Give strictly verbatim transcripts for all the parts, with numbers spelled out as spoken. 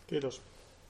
Kiitos.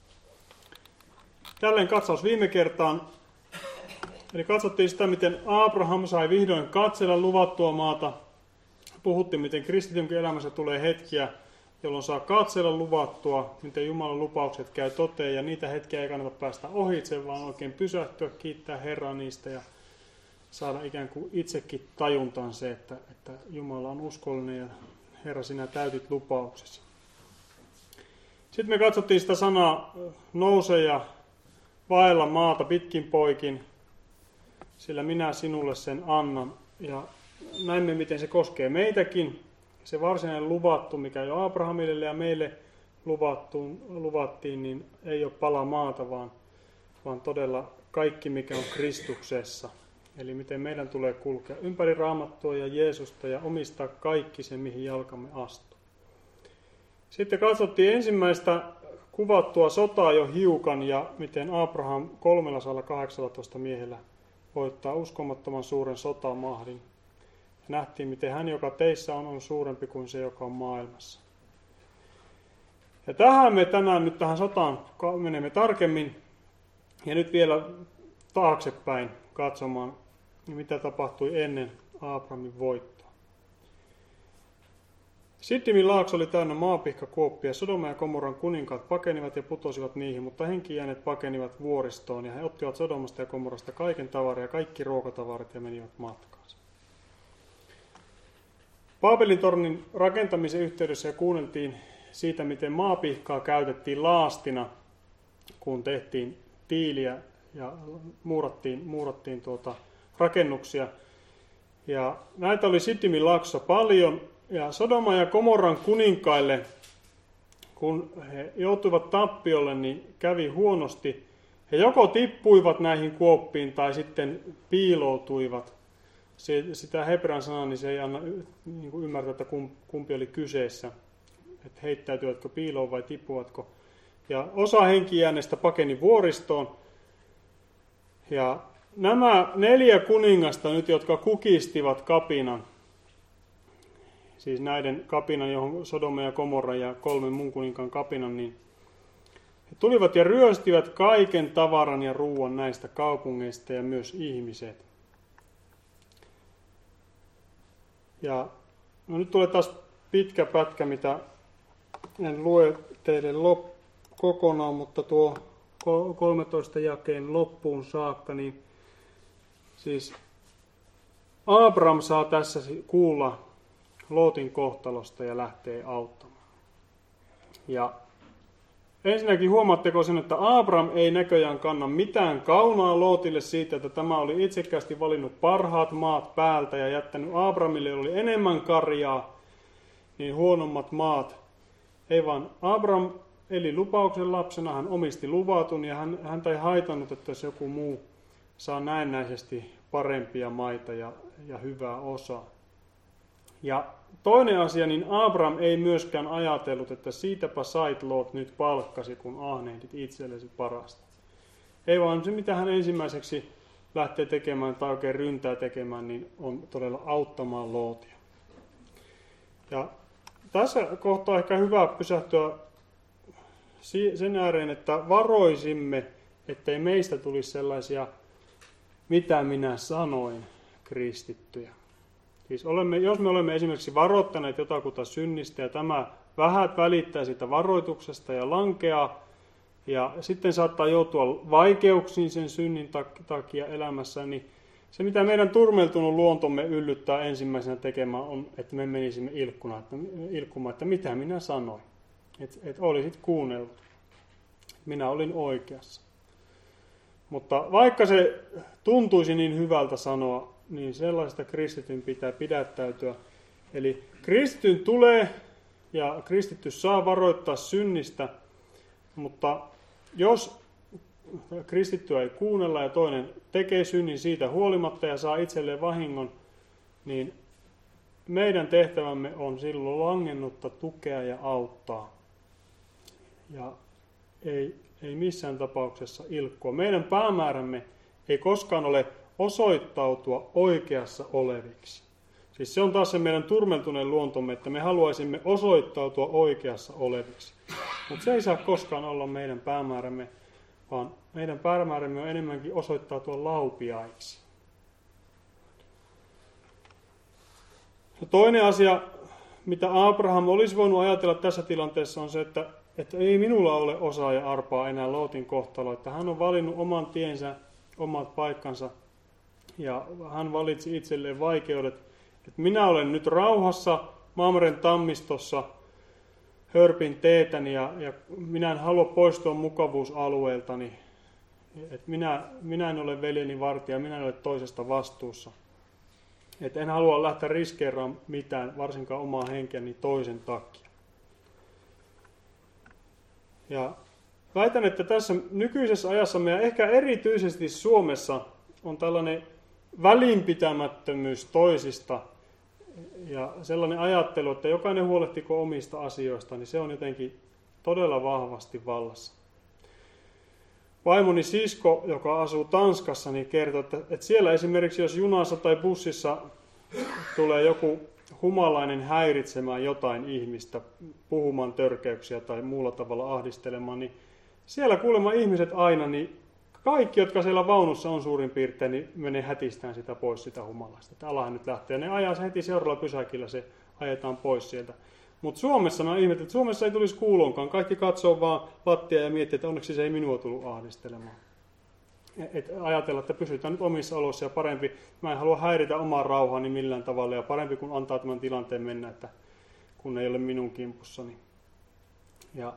Jälleen katsaus viime kertaan. Eli katsottiin sitä, miten Abraham sai vihdoin katsella luvattua maata. Puhuttiin, miten kristitynkin elämässä tulee hetkiä, jolloin saa katsella luvattua, miten Jumalan lupaukset käy toteen, ja niitä hetkiä ei kannata päästä ohitse, vaan oikein pysähtyä, kiittää Herraa niistä ja saada ikään kuin itsekin tajuntaan se, että, että Jumala on uskollinen ja Herra, sinä täytit lupauksesi. Sitten me katsottiin sitä sanaa nouse ja vaella maata pitkin poikin, sillä minä sinulle sen annan. Ja näimme, miten se koskee meitäkin. Se varsinainen luvattu, mikä jo Abrahamille ja meille luvattuun, luvattiin, niin ei ole pala maata, vaan, vaan todella kaikki, mikä on Kristuksessa. Eli miten meidän tulee kulkea ympäri Raamattua ja Jeesusta ja omistaa kaikki se, mihin jalkamme astuu. Sitten katsottiin ensimmäistä kuvattua sotaa jo hiukan ja miten Abraham kolmesataakahdeksantoista miehellä voittaa uskomattoman suuren sotamahdin. Ja nähtiin, miten hän, joka teissä on, on suurempi kuin se, joka on maailmassa. Ja tähän me tänään nyt tähän sotaan menemme tarkemmin. Ja nyt vielä taaksepäin katsomaan, mitä tapahtui ennen Abrahamin voittoa. Sittimin laakso oli täynnä maapihkakuoppia. Sodoma ja Gomoran kuninkaat pakenivat ja putosivat niihin, mutta henkijääneet pakenivat vuoristoon. Ja he ottivat Sodomasta ja Gomorasta kaiken tavaran ja kaikki ruokatavarat ja menivät matkaansa. Baabelin tornin rakentamisen yhteydessä kuunneltiin siitä, miten maapihkaa käytettiin laastina, kun tehtiin tiiliä ja muurattiin, muurattiin tuota rakennuksia. Ja näitä oli Sittimin laaksossa paljon. Ja Sodoma ja Gomoran kuninkaille, kun he joutuivat tappiolle, niin kävi huonosti. He joko tippuivat näihin kuoppiin tai sitten piiloutuivat. Se, sitä hebrean sanaa, niin se ei anna niin kuin ymmärtää, että kumpi oli kyseessä. Että heittäytyvätkö piiloon vai tippuvatko. Ja osa henkijääneistä pakeni vuoristoon. Ja nämä neljä kuningasta nyt, jotka kukistivat kapinan, siis näiden kapinan, johon Sodoma ja Gomorra ja kolmen muun kuninkaan kapinan, niin he tulivat ja ryöstivät kaiken tavaran ja ruuan näistä kaupungeista ja myös ihmiset. Ja no nyt tulee taas pitkä pätkä, mitä en lue teille lop, kokonaan, mutta tuo kolmetoista jakeen loppuun saakka, niin siis Abraham saa tässä kuulla Lootin kohtalosta ja lähtee auttamaan. Ja ensinnäkin huomaatteko sen, että Abraham ei näköjään kanna mitään kaunaa Lootille siitä, että tämä oli itsekkäästi valinnut parhaat maat päältä ja jättänyt Abrahamille, oli enemmän karjaa, niin huonommat maat. Ei vaan Abraham eli lupauksen lapsena, hän omisti luvatun ja hän, häntä ei haitannut, että jos joku muu saa näennäisesti parempia maita ja, ja hyvää osaa. Ja toinen asia, niin Abraham ei myöskään ajatellut, että siitäpä sait Loot nyt palkkasi, kun ahnehdit itsellesi parasta. Ei vaan se, mitä hän ensimmäiseksi lähtee tekemään tai oikein ryntää tekemään, niin on todella auttamaan Lootia. Ja tässä kohtaa on ehkä hyvä pysähtyä sen ääreen, että varoisimme, ettei meistä tulisi sellaisia, mitä minä sanoin, kristittyjä. Siis olemme, jos me olemme esimerkiksi varoittaneet jotakuta synnistä ja tämä vähät välittää siitä varoituksesta ja lankeaa, ja sitten saattaa joutua vaikeuksiin sen synnin takia elämässä, niin se mitä meidän turmeltunut luontomme yllyttää ensimmäisenä tekemään on, että me menisimme ilkkuna, että, ilkkumaan, että mitä minä sanoin. Että et olisit kuunnellut. Minä olin oikeassa. Mutta vaikka se tuntuisi niin hyvältä sanoa, niin sellaista kristityn pitää pidättäytyä. Eli kristityn tulee ja kristitty saa varoittaa synnistä, mutta jos kristittyä ei kuunnella ja toinen tekee synnin siitä huolimatta ja saa itselleen vahingon, niin meidän tehtävämme on silloin langennutta tukea ja auttaa. Ja ei, ei missään tapauksessa ilkkua. Meidän päämäärämme ei koskaan ole osoittautua oikeassa oleviksi. Siis se on taas se meidän turmeltuneen luontomme, että me haluaisimme osoittautua oikeassa oleviksi. Mutta se ei saa koskaan olla meidän päämäärämme, vaan meidän päämäärämme on enemmänkin osoittautua laupiaiksi. Ja toinen asia, mitä Abraham olisi voinut ajatella tässä tilanteessa, on se, että, että ei minulla ole osaa ja arpaa enää Lootin kohtalo. Että hän on valinnut oman tiensä, omat paikkansa, ja hän valitsi itselleen vaikeudet. Että minä olen nyt rauhassa Mamren tammistossa, hörpin teetäni, ja, ja minä en halua poistua mukavuusalueeltani. Että minä, minä en ole veljeni vartija, minä en ole toisesta vastuussa. Että en halua lähteä riskeeraamaan mitään, varsinkaan omaa henkeäni toisen takia. Ja väitän, että tässä nykyisessä ajassa ja ehkä erityisesti Suomessa on tällainen välinpitämättömyys toisista ja sellainen ajattelu, että jokainen huolehtiko omista asioista, niin se on jotenkin todella vahvasti vallassa. Vaimoni sisko, joka asuu Tanskassa, niin kertoo, että, että siellä esimerkiksi jos junassa tai bussissa tulee joku humalainen häiritsemään jotain ihmistä, puhumaan törkeyksiä tai muulla tavalla ahdistelemaan, niin siellä kuulemma ihmiset aina, niin kaikki, jotka siellä vaunussa on suurin piirtein, niin menee hätistään sitä pois sitä humalaista. Että alahan nyt lähtee. Ja ne ajaa se heti seuraavalla pysäkillä, se ajetaan pois sieltä. Mutta Suomessa mä ihmettelin, että Suomessa ei tulisi kuulonkaan. Kaikki katsoo vaan lattia ja miettii, että onneksi se ei minua tullut ahdistelemaan. Et ajatella, että pysytään nyt omissa oloissa ja parempi. Mä en halua häiritä omaa rauhaani millään tavalla ja parempi kun antaa tämän tilanteen mennä, että kun ei ole minun kimpussani. Ja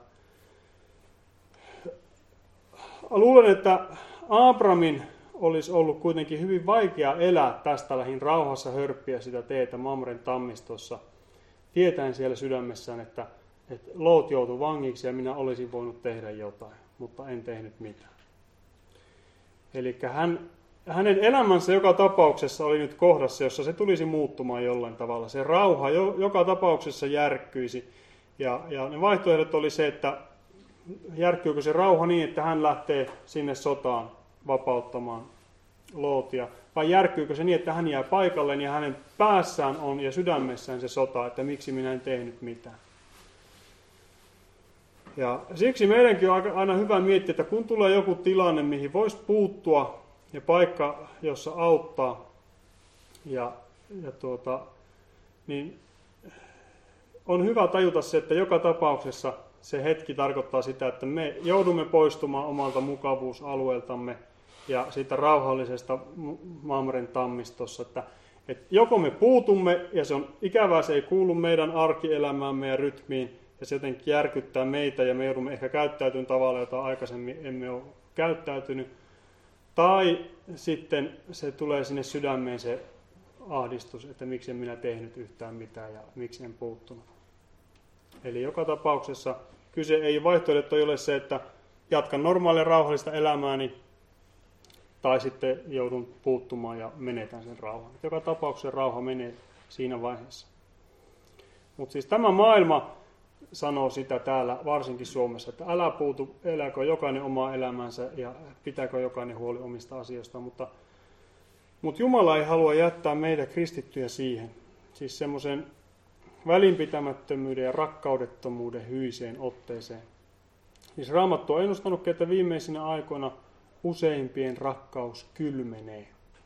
luulen, että Abramin olisi ollut kuitenkin hyvin vaikea elää tästä lähin rauhassa hörppiä sitä teetä Mamren tammistossa, tietäen siellä sydämessään, että, että Loot joutui vangiksi ja minä olisin voinut tehdä jotain, mutta en tehnyt mitään. Eli hän, hänen elämänsä joka tapauksessa oli nyt kohdassa, jossa se tulisi muuttumaan jollain tavalla. Se rauha jo, joka tapauksessa järkkyisi. Ja, ja ne vaihtoehdot oli se, että järkkyykö se rauha niin, että hän lähtee sinne sotaan vapauttamaan Lootia, vai järkkyykö se niin, että hän jää paikalleen ja hänen päässään on ja sydämessään se sota, että miksi minä en tehnyt mitään. Ja siksi meidänkin on aina hyvä miettiä, että kun tulee joku tilanne, mihin voisi puuttua ja paikka, jossa auttaa, ja, ja tuota, niin on hyvä tajuta se, että joka tapauksessa se hetki tarkoittaa sitä, että me joudumme poistumaan omalta mukavuusalueeltamme ja siitä rauhallisesta Mamren tammistossa, että, että joko me puutumme ja se on ikävää, se ei kuulu meidän arkielämäämme ja rytmiin ja se jotenkin järkyttää meitä ja me joudumme ehkä käyttäytymään tavalla, jota aikaisemmin emme ole käyttäytynyt, tai sitten se tulee sinne sydämeen se ahdistus, että miksi en minä tehnyt yhtään mitään ja miksi en puuttunut. Eli joka tapauksessa kyse ei vaihtoehto ole se, että jatkan normaalia rauhallista elämääni tai sitten joudun puuttumaan ja menetän sen rauhan. Joka tapauksessa rauha menee siinä vaiheessa. Mutta siis tämä maailma sanoo sitä täällä, varsinkin Suomessa, että älä puutu, eläkö jokainen omaa elämänsä ja pitääkö jokainen huoli omista asioista. Mutta, mutta Jumala ei halua jättää meitä kristittyjä siihen, siis semmoisen välinpitämättömyyden ja rakkaudettomuuden hyiseen otteeseen. Siis Raamattu on ennustanut, että viimeisinä aikoina useimpien rakkaus kylmenee.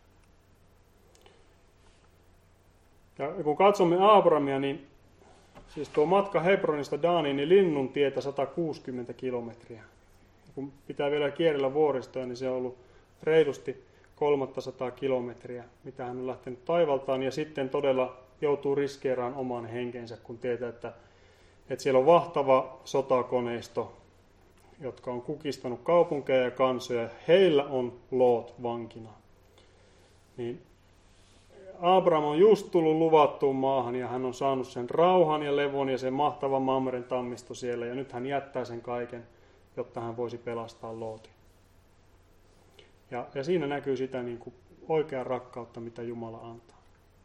Ja kun katsomme Abrahamia, niin siis tuo matka Hebronista Daaniin, niin linnun tietä sata kuusikymmentä kilometriä. Kun pitää vielä kierrellä vuoristoja, niin se on ollut reilusti kolmesataa kilometriä, mitä hän on lähtenyt taivaltaan, ja sitten todella joutuu riskeeraan oman henkensä, kun tietää, että, että siellä on vahtava sotakoneisto, jotka on kukistanut kaupunkeja ja kansoja. Heillä on Loot vankina. Niin Abraham on just tullut luvattuun maahan ja hän on saanut sen rauhan ja levon ja sen mahtavan Mamren tammisto siellä. Ja nyt hän jättää sen kaiken, jotta hän voisi pelastaa Lootin. Ja, ja siinä näkyy sitä niin kuin oikeaa rakkautta, mitä Jumala antaa.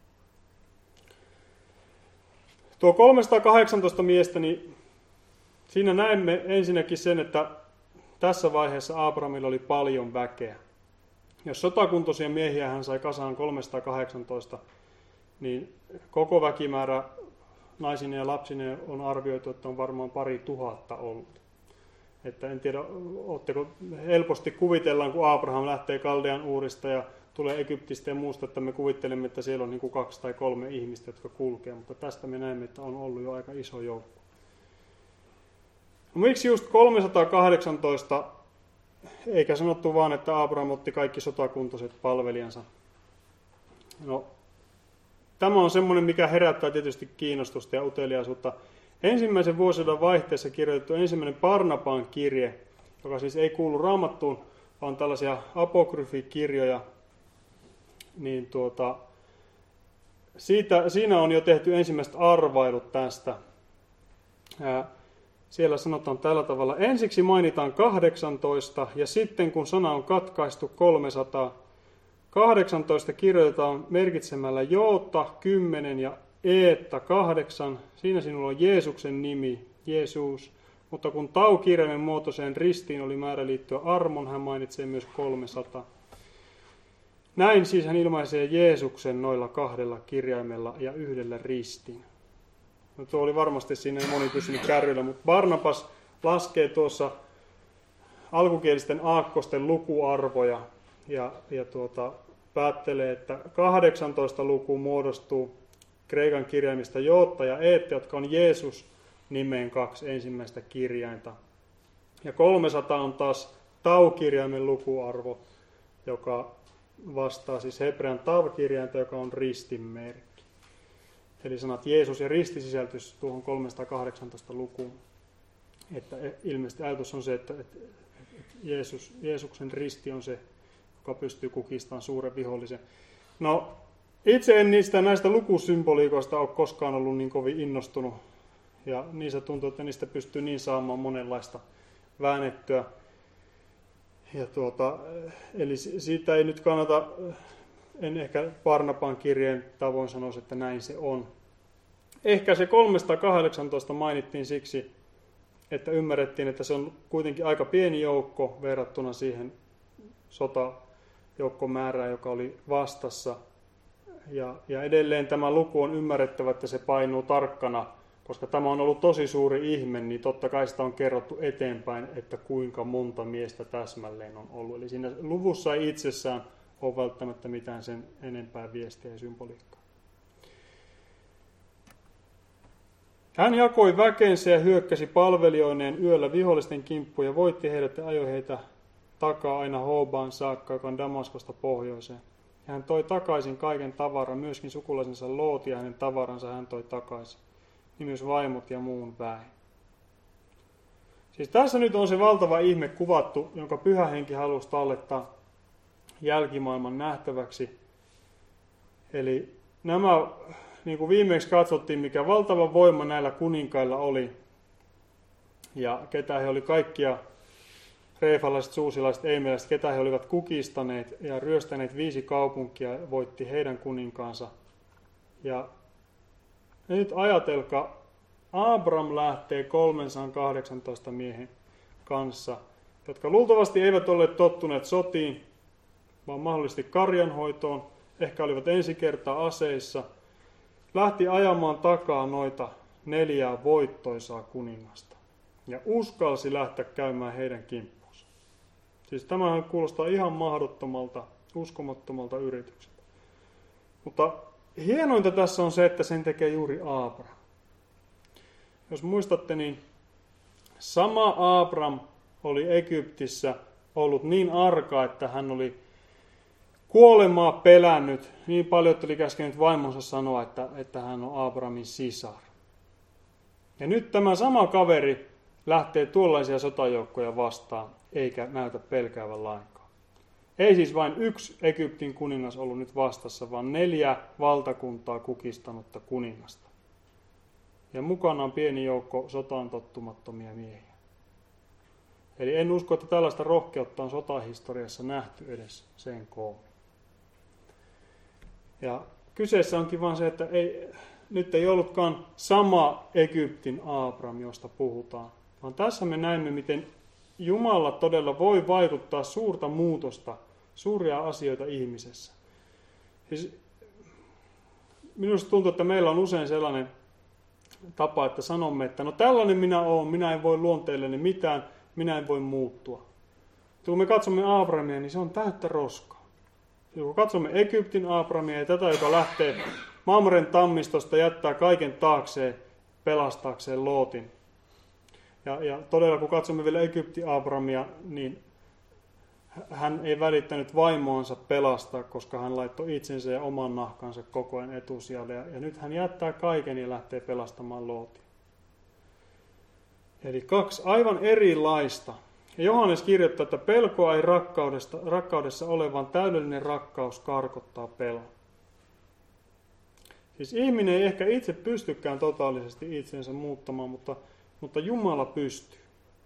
Tuo kolmesataakahdeksantoista miestä, niin siinä näemme ensinnäkin sen, että tässä vaiheessa Abrahamilla oli paljon väkeä. Jos sotakuntoisia miehiä hän sai kasaan kolmesataakahdeksantoista, niin koko väkimäärä naisine ja lapsine on arvioitu, että on varmaan pari tuhatta ollut. Että en tiedä, ootteko helposti kuvitellaan, kun Abraham lähtee Kaldean Uurista ja tulee Egyptistä ja muusta, että me kuvittelemme, että siellä on niin kuin kaksi tai kolme ihmistä, jotka kulkee, mutta tästä me näemme, että on ollut jo aika iso joukko. No, miksi just kolmesataakahdeksantoista, eikä sanottu vaan, että Abraham otti kaikki sotakuntoiset palvelijansa? No, tämä on semmoinen, mikä herättää tietysti kiinnostusta ja uteliaisuutta. Ensimmäisen vuosisadan vaihteessa kirjoitettu ensimmäinen Barnabaan kirje, joka siis ei kuulu Raamattuun, vaan tällaisia apokryfikirjoja, niin tuota, siitä, siinä on jo tehty ensimmäiset arvailut tästä. Ää, siellä sanotaan tällä tavalla, ensiksi mainitaan kahdeksantoista, ja sitten kun sana on katkaistu kolmesataa, kahdeksantoista kirjoitetaan merkitsemällä joota kymmenen ja eettä kahdeksan. Siinä sinulla on Jeesuksen nimi, Jeesus. Mutta kun taukirjaimen muotoiseen ristiin oli määrä liittyä armon, hän mainitsee myös kolmesataa. Näin siis hän ilmaisee Jeesuksen noilla kahdella kirjaimella ja yhdellä ristiin. No, tuo oli varmasti siinä moni pysynyt kärryillä, mutta Barnabas laskee tuossa alkukielisten aakkosten lukuarvoja ja, ja tuota, päättelee, että kahdeksantoista luku muodostuu kreikan kirjaimista jootta ja eette, jotka on Jeesus nimeen kaksi ensimmäistä kirjainta. Ja kolmesataa on taas taukirjaimen lukuarvo, joka vastaa siis hebrean tav-kirjainta, joka on ristinmerkki. Eli sanat Jeesus ja risti sisältyisi tuohon kolmesataakahdeksantoista lukuun. Että ilmeisesti ajatus on se, että Jeesus, Jeesuksen risti on se, joka pystyy kukistamaan suuren vihollisen. No, itse en niistä näistä lukusymboliikoista ole koskaan ollut niin kovin innostunut. Ja niistä tuntuu, että niistä pystyy niin saamaan monenlaista väännettyä. Ja tuota, eli siitä ei nyt kannata, en ehkä Barnabaan kirjeen tavoin sanoisi, että näin se on. Ehkä se kolmesataakahdeksantoista mainittiin siksi, että ymmärrettiin, että se on kuitenkin aika pieni joukko verrattuna siihen sotajoukkomäärään, joka oli vastassa. Ja, ja edelleen tämä luku on ymmärrettävä, että se painuu tarkkana, koska tämä on ollut tosi suuri ihme, niin totta kai sitä on kerrottu eteenpäin, että kuinka monta miestä täsmälleen on ollut. Eli siinä luvussa ei itsessään ole välttämättä mitään sen enempää viestiä ja symboliikkaa. Hän jakoi väkensä ja hyökkäsi palvelijoineen yöllä vihollisten kimppuun ja voitti heidät ja ajoi heitä takaa aina Hobaan saakka, joka on Damaskosta pohjoiseen. Ja hän toi takaisin kaiken tavaran, myöskin sukulaisensa Loot ja hänen tavaransa hän toi takaisin. Niin myös vaimot ja muun väen. Siis tässä nyt on se valtava ihme kuvattu, jonka Pyhä Henki halusi tallettaa jälkimaailman nähtäväksi. Eli nämä, niin kuin viimeksi katsottiin, mikä valtava voima näillä kuninkailla oli. Ja ketä he oli kaikkia, reefalaiset, suusilaiset, eimeläiset, ketä he olivat kukistaneet ja ryöstäneet viisi kaupunkia ja voitti heidän kuninkaansa. Ja nyt ajatelkaa, Abram lähtee kolmesataakahdeksantoista miehen kanssa, jotka luultavasti eivät olleet tottuneet sotiin, vaan mahdollisesti karjanhoitoon, ehkä olivat ensi kertaa aseissa, lähti ajamaan takaa noita neljää voittoisaa kuningasta ja uskalsi lähteä käymään heidän kimppuunsa. Siis tämähän kuulostaa ihan mahdottomalta, uskomattomalta yritykseltä. Mutta hienointa tässä on se, että sen tekee juuri Abraham. Jos muistatte, niin sama Abram oli Egyptissä ollut niin arka, että hän oli kuolemaa pelännyt niin paljon, että oli käskenyt vaimonsa sanoa, että, että hän on Abramin sisar. Ja nyt tämä sama kaveri lähtee tuollaisia sotajoukkoja vastaan, eikä näytä pelkäävän lainkaan. Ei siis vain yksi Egyptin kuningas ollut nyt vastassa, vaan neljä valtakuntaa kukistanutta kuningasta. Ja mukana on pieni joukko sotaan tottumattomia miehiä. Eli en usko, että tällaista rohkeutta on sotahistoriassa nähty edes sen koommin. Ja kyseessä onkin vaan se, että ei, nyt ei ollutkaan sama Egyptin Abram, josta puhutaan, vaan tässä me näemme, miten Jumala todella voi vaikuttaa suurta muutosta, suuria asioita ihmisessä. Siis minusta tuntuu, että meillä on usein sellainen tapa, että sanomme, että no tällainen minä olen, minä en voi luonteelleni mitään, minä en voi muuttua. Kun me katsomme Abrahamia, niin se on täyttä roskaa. Kun katsomme Egyptin Abrahamia ja tätä, joka lähtee Mamren tammistosta, jättää kaiken taakseen pelastaakseen Lootin. Ja, ja todella kun katsomme vielä Egyptin Abrahamia, niin hän ei välittänyt vaimoansa pelastaa, koska hän laittoi itsensä ja oman nahkansa koko ajan etusijalle. Ja, ja nyt hän jättää kaiken ja lähtee pelastamaan Lootin. Eli kaksi aivan erilaista. Ja Johannes kirjoittaa, että pelkoa ei rakkaudesta, rakkaudessa ole, vaan täydellinen rakkaus karkottaa pelon. Siis ihminen ei ehkä itse pystykään totaalisesti itsensä muuttamaan, mutta, mutta Jumala pystyy.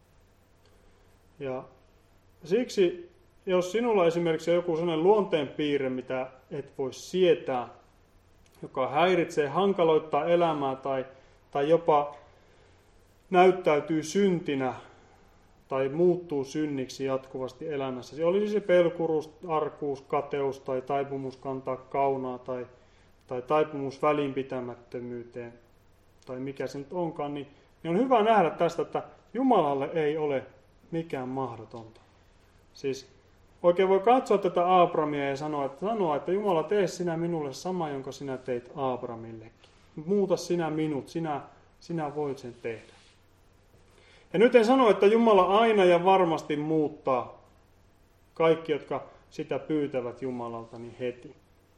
Ja siksi, jos sinulla esimerkiksi on joku sellainen luonteenpiirre, mitä et voi sietää, joka häiritsee, hankaloittaa elämää tai, tai jopa näyttäytyy syntinä tai muuttuu synniksi jatkuvasti elämässä. Se olisi se pelkuruus, arkuus, kateus tai taipumus kantaa kaunaa tai, tai taipumus välinpitämättömyyteen tai mikä se nyt onkaan, niin, niin on hyvä nähdä tästä, että Jumalalle ei ole mikään mahdotonta. Siis oikein voi katsoa tätä Abrahamia ja sanoa, että, sanoa, että Jumala, tee sinä minulle sama, jonka sinä teit Abrahamillekin. Muuta sinä minut, sinä, sinä voit sen tehdä. Ja nyt en sano, että Jumala aina ja varmasti muuttaa kaikki, jotka sitä pyytävät Jumalalta, niin heti.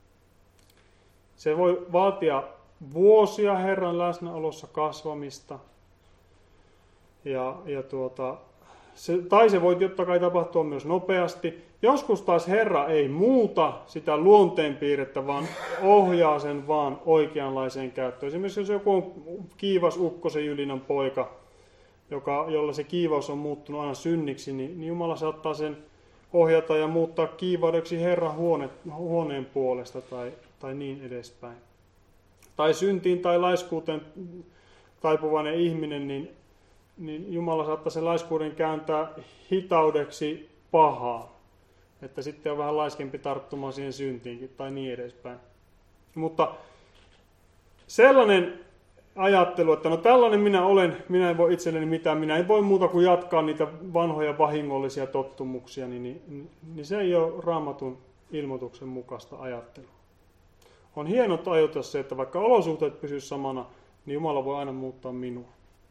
Se voi vaatia vuosia Herran läsnäolossa kasvamista. Ja, ja tuota, se, tai se voi totta kai tapahtua myös nopeasti. Joskus taas Herra ei muuta sitä luonteenpiirrettä, vaan ohjaa sen vaan oikeanlaiseen käyttöön. Esimerkiksi jos joku on kiivas ukkosen Jylinän poika, joka, jolla se kiivaus on muuttunut aina synniksi, niin, niin Jumala saattaa sen ohjata ja muuttaa kiivaudeksi Herran huone, huoneen puolesta tai, tai niin edespäin. Tai syntiin tai laiskuuteen taipuvainen ihminen, niin, niin Jumala saattaa sen laiskuuden kääntää hitaudeksi pahaa. Että sitten on vähän laiskempi tarttumaan siihen syntiinkin tai niin edespäin. Mutta sellainen ajattelu, että no tällainen minä olen, minä en voi itselleni mitään, minä en voi muuta kuin jatkaa niitä vanhoja vahingollisia tottumuksia, niin, niin, niin se ei ole Raamatun ilmoituksen mukaista ajattelua. On hienoa tajuta se, että vaikka olosuhteet pysyy samana, niin Jumala voi aina muuttaa minua.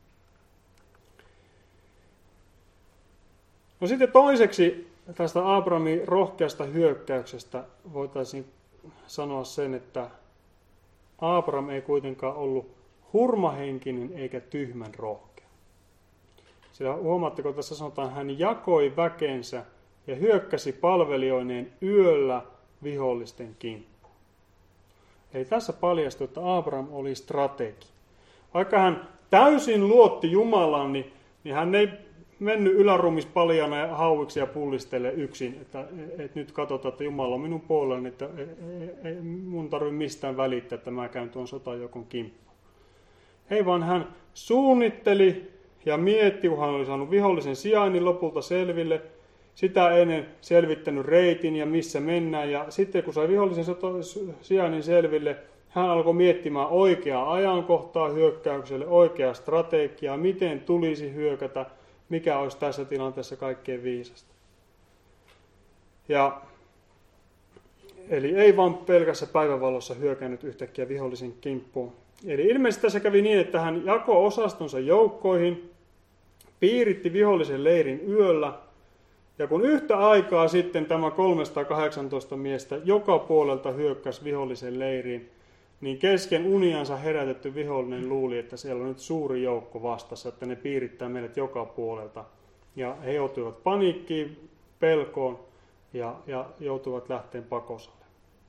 No sitten toiseksi tästä Abrahamin rohkeasta hyökkäyksestä voitaisiin sanoa sen, että Abraham ei kuitenkaan ollut hurmahenkinen eikä tyhmän rohkea. Sillä huomaatteko, tässä sanotaan, hän jakoi väkensä ja hyökkäsi palvelijoineen yöllä vihollisten kimppuun. Eli tässä paljastui, että Abraham oli strategi. Vaikka hän täysin luotti Jumalaan, niin, niin hän ei mennyt yläruumis paljana ja hauiksi ja pullistele yksin, että, että nyt katsotaan, että Jumala on minun puolellani, että ei, ei, mun tarvitse mistään välittää, että mä käyn tuon sotajoukon kimppuun. Ei vaan hän suunnitteli ja mietti, kun hän oli saanut vihollisen sijainnin lopulta selville, sitä ennen selvittänyt reitin ja missä mennään. Ja sitten kun sai vihollisen sijainnin selville, hän alkoi miettimään oikeaa ajankohtaa hyökkäykselle, oikeaa strategiaa, miten tulisi hyökätä, mikä olisi tässä tilanteessa kaikkein viisasta. Ja, eli ei vaan pelkässä päivänvalossa hyökännyt yhtäkkiä vihollisen kimppuun. Eli ilmeisesti tässä kävi niin, että hän jakoi osastonsa joukkoihin, piiritti vihollisen leirin yöllä, ja kun yhtä aikaa sitten tämä kolmesataakahdeksantoista miestä joka puolelta hyökkäsi vihollisen leiriin, niin kesken uniansa herätetty vihollinen luuli, että siellä on nyt suuri joukko vastassa, että ne piirittää meidät joka puolelta. Ja he joutuivat paniikkiin, pelkoon ja, ja joutuivat lähteen pakosalle.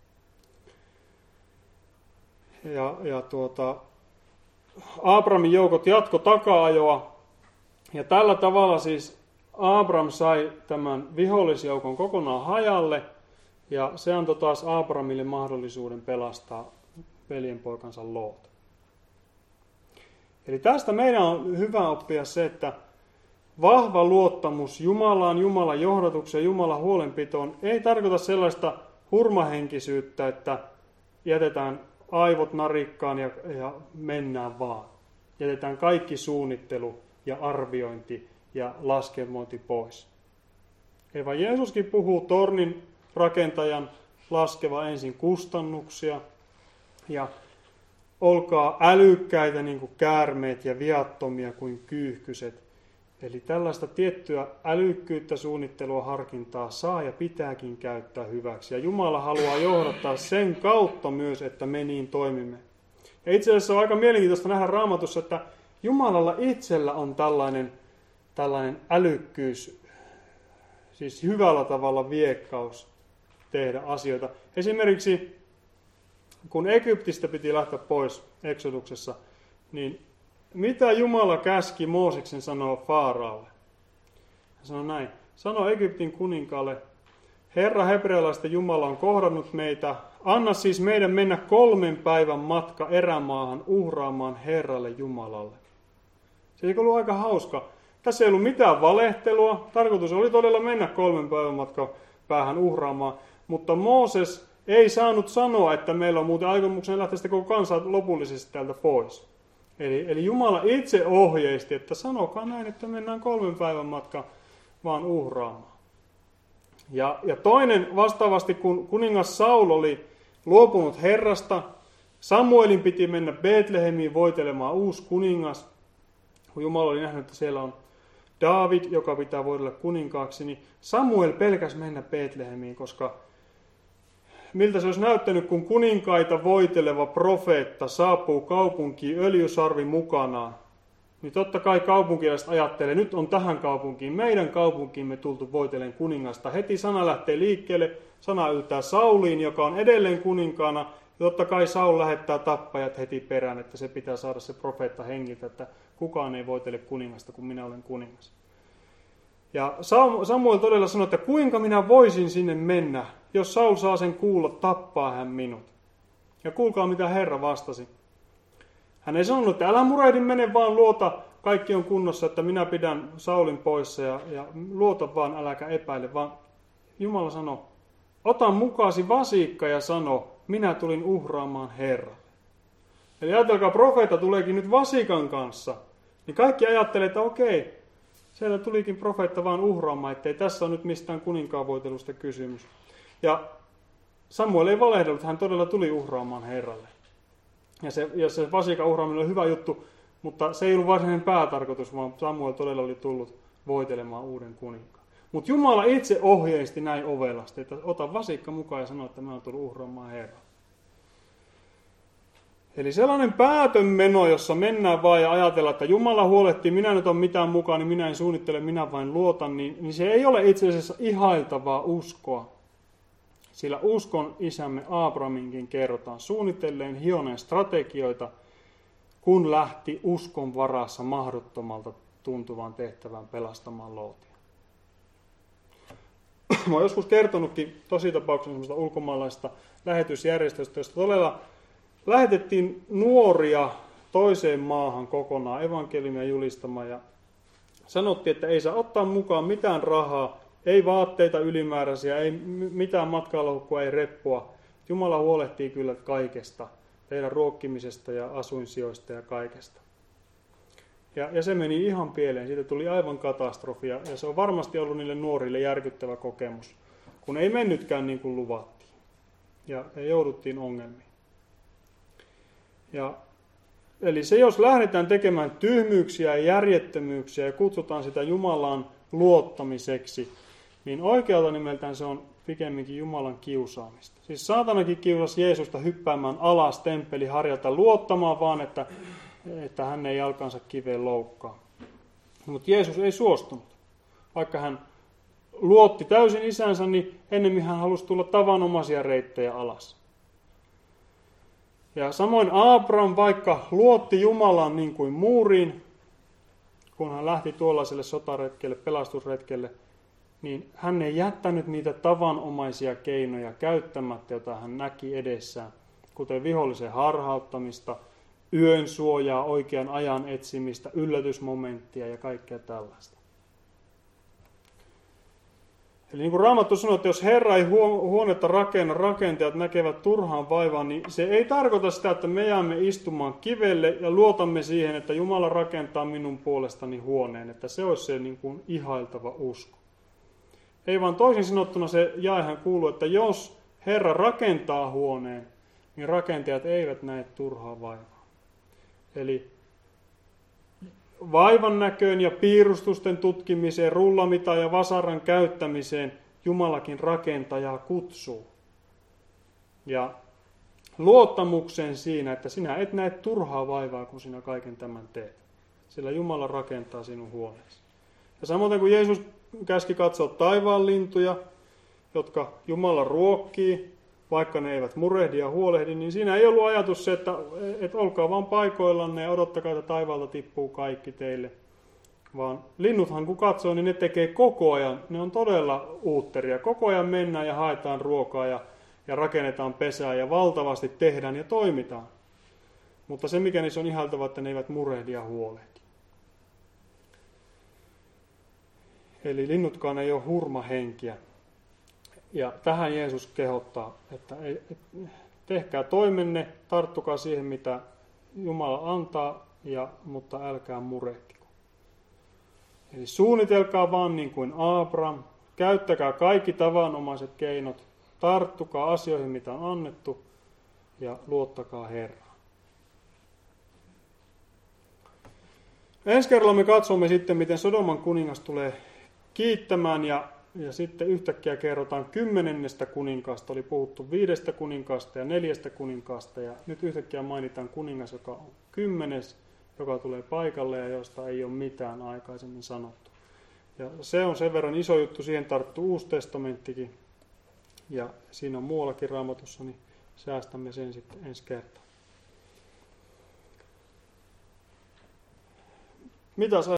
Ja, ja tuota, Abrahamin joukot jatko taka-ajoa, ja tällä tavalla siis Abraham sai tämän vihollisjoukon kokonaan hajalle, ja se antoi taas Abrahamille mahdollisuuden pelastaa veljenpoikansa Loot. Eli tästä meidän on hyvä oppia se, että vahva luottamus Jumalaan, Jumalan johdatukseen, Jumalan huolenpitoon ei tarkoita sellaista hurmahenkisyyttä, että jätetään aivot narikkaan ja, ja mennään vaan. Jätetään kaikki suunnittelu ja arviointi ja laskemointi pois. Ei vaan Jeesuskin puhuu tornin rakentajan laskeva ensin kustannuksia ja olkaa älykkäitä niin kuin käärmeet ja viattomia kuin kyyhkyset. Eli tällaista tiettyä älykkyyttä, suunnittelua, harkintaa saa ja pitääkin käyttää hyväksi. Ja Jumala haluaa johdattaa sen kautta myös, että me niin toimimme. Ja itse asiassa on aika mielenkiintoista nähdä Raamatussa, että Jumalalla itsellä on tällainen, tällainen älykkyys, siis hyvällä tavalla viekkaus tehdä asioita. Esimerkiksi kun Egyptistä piti lähteä pois Eksoduksessa, niin mitä Jumala käski Mooseksen sanoa Faaraalle? Hän sanoi näin, sano Egyptin kuninkaalle, Herra hebrealaisten Jumala on kohdannut meitä, anna siis meidän mennä kolmen päivän matka erämaahan uhraamaan Herralle Jumalalle. Se ei ollut aika hauska. Tässä ei ollut mitään valehtelua, tarkoitus oli todella mennä kolmen päivän matka päähän uhraamaan, mutta Mooses ei saanut sanoa, että meillä on muuten aikomuksena lähteä sitä koko kansaa lopullisesti täältä pois. Eli, eli Jumala itse ohjeisti, että sanokaa näin, että mennään kolmen päivän matka vaan uhraamaan. Ja, ja toinen vastaavasti, kun kuningas Saul oli luopunut Herrasta, Samuelin piti mennä Betlehemiin voitelemaan uusi kuningas. Kun Jumala oli nähnyt, että siellä on Daavid, joka pitää voidella kuninkaaksi, niin Samuel pelkäsi mennä Betlehemiin, koska miltä se olisi näyttänyt, kun kuninkaita voiteleva profeetta saapuu kaupunkiin öljysarvi mukanaan, niin totta kai kaupunkilaiset ajattelee, nyt on tähän kaupunkiin, meidän kaupunkiimme tultu voitellen kuningasta. Heti sana lähtee liikkeelle, sana yltää Sauliin, joka on edelleen kuninkaana, ja totta kai Saul lähettää tappajat heti perään, että se pitää saada se profeetta hengiltä, että kukaan ei voitele kuningasta, kun minä olen kuningas. Ja Samuel todella sanoi, että kuinka minä voisin sinne mennä, jos Saul saa sen kuulla, tappaa hän minut. Ja kuulkaa, mitä Herra vastasi. Hän ei sanonut, että älä murehdi, mene vaan, luota, kaikki on kunnossa, että minä pidän Saulin poissa ja, ja luota vaan, äläkä epäile, vaan Jumala sanoi, ota mukaasi vasikka ja sano, minä tulin uhraamaan Herralle. Eli ajatelkaa, profeetta tuleekin nyt vasikan kanssa, niin kaikki ajattelee, että okei, siellä tulikin profeetta vaan uhraamaan, ettei tässä ole nyt mistään kuninkaanvoitelusta kysymys. Ja Samuel ei valehdellut, hän todella tuli uhraamaan Herralle. Ja se, ja se vasikan uhraaminen oli hyvä juttu, mutta se ei ollut varsinainen päätarkoitus, vaan Samuel todella oli tullut voitelemaan uuden kuninkaan. Mutta Jumala itse ohjeisti näin ovelasti, että ota vasikka mukaan ja sano, että mä oon tullut uhraamaan Herralle. Eli sellainen päätönmeno, jossa mennään vaan ja ajatellaan, että Jumala huolehtii, minä nyt on mitään mukaan, niin minä en suunnittele, minä vain luotan, niin, niin se ei ole itse asiassa ihailtavaa uskoa. Sillä uskon isämme Abrahaminkin kerrotaan suunnitelleen hioneen strategioita, kun lähti uskon varassa mahdottomalta tuntuvan tehtävän pelastamaan Lootia. Mä oon joskus kertonutkin tositapauksessa ulkomaalaisesta lähetysjärjestöstä, josta todella lähetettiin nuoria toiseen maahan kokonaan evankeliumia julistamaan ja sanottiin, että ei saa ottaa mukaan mitään rahaa, ei vaatteita ylimääräisiä, ei mitään matkalaukkua, ei reppua. Jumala huolehtii kyllä kaikesta, teidän ruokkimisesta ja asuinsijoista ja kaikesta. Ja, ja se meni ihan pieleen, siitä tuli aivan katastrofia ja se on varmasti ollut niille nuorille järkyttävä kokemus, kun ei mennytkään niin kuin luvattiin ja, ja jouduttiin ongelmiin. Ja, eli se, jos lähdetään tekemään tyhmyyksiä ja järjettömyyksiä ja kutsutaan sitä Jumalaan luottamiseksi, niin oikealta nimeltään se on pikemminkin Jumalan kiusaamista. Siis saatanakin kiusasi Jeesusta hyppäämään alas temppeliharjalta luottamaan vaan, että, että hän ei jalkansa kiveen loukkaa. Mutta Jeesus ei suostunut. Vaikka hän luotti täysin isänsä, niin ennemmin hän halusi tulla tavanomaisia reittejä alas. Ja samoin Abraham, vaikka luotti Jumalaan niin kuin muuriin, kun hän lähti tuollaiselle sotaretkelle, pelastusretkelle, niin hän ei jättänyt niitä tavanomaisia keinoja käyttämättä, joita hän näki edessään, kuten vihollisen harhauttamista, yön suojaa, oikean ajan etsimistä, yllätysmomenttia ja kaikkea tällaista. Eli niin kuin Raamattu sanoo, että jos Herra ei huonetta rakenna, rakentajat näkevät turhaan vaivaa, niin se ei tarkoita sitä, että me jäämme istumaan kivelle ja luotamme siihen, että Jumala rakentaa minun puolestani huoneen, että se olisi se niin kuin ihailtava usko. Ei vaan toisin sanottuna se jaehan kuuluu, että jos Herra rakentaa huoneen, niin rakentajat eivät näe turhaa vaivaa. Eli vaivan näköön ja piirustusten tutkimiseen, rullamitan ja vasaran käyttämiseen Jumalakin rakentajaa kutsuu. Ja luottamuksen siinä, että sinä et näe turhaa vaivaa, kun sinä kaiken tämän teet. Sillä Jumala rakentaa sinun huoneesi. Ja samoin kuin Jeesus käski katsoa taivaan lintuja, jotka Jumala ruokkii, vaikka ne eivät murehdi ja huolehdi, niin siinä ei ollut ajatus se, että, että olkaa vaan paikoillanne ja odottakaa, että taivaalta tippuu kaikki teille. Vaan linnuthan kun katsoo, niin ne tekee koko ajan, ne on todella uutteria. Koko ajan mennään ja haetaan ruokaa ja, ja rakennetaan pesää ja valtavasti tehdään ja toimitaan. Mutta se mikä niissä on ihailtava, että ne eivät murehdi ja huolehdi. Eli linnutkaan ei ole hurmahenkiä. Ja tähän Jeesus kehottaa, että tehkää toimenne, tarttukaa siihen, mitä Jumala antaa, ja, mutta älkää murehtiko. Eli suunnitelkaa vaan niin kuin Abraham, käyttäkää kaikki tavanomaiset keinot, tarttukaa asioihin, mitä on annettu, ja luottakaa Herraan. Ensi kerralla me katsomme sitten, miten Sodoman kuningas tulee kiittämään, ja Ja sitten yhtäkkiä kerrotaan kymmenennestä kuninkaasta, oli puhuttu viidestä kuninkaasta ja neljästä kuninkaasta, ja nyt yhtäkkiä mainitaan kuningas, joka on kymmenes, joka tulee paikalle ja josta ei ole mitään aikaisemmin sanottu. Ja se on sen verran iso juttu, siihen tarttuu Uusi testamenttikin, ja siinä on muuallakin Raamatussa, niin säästämme sen sitten ensi kertaa. Mitäs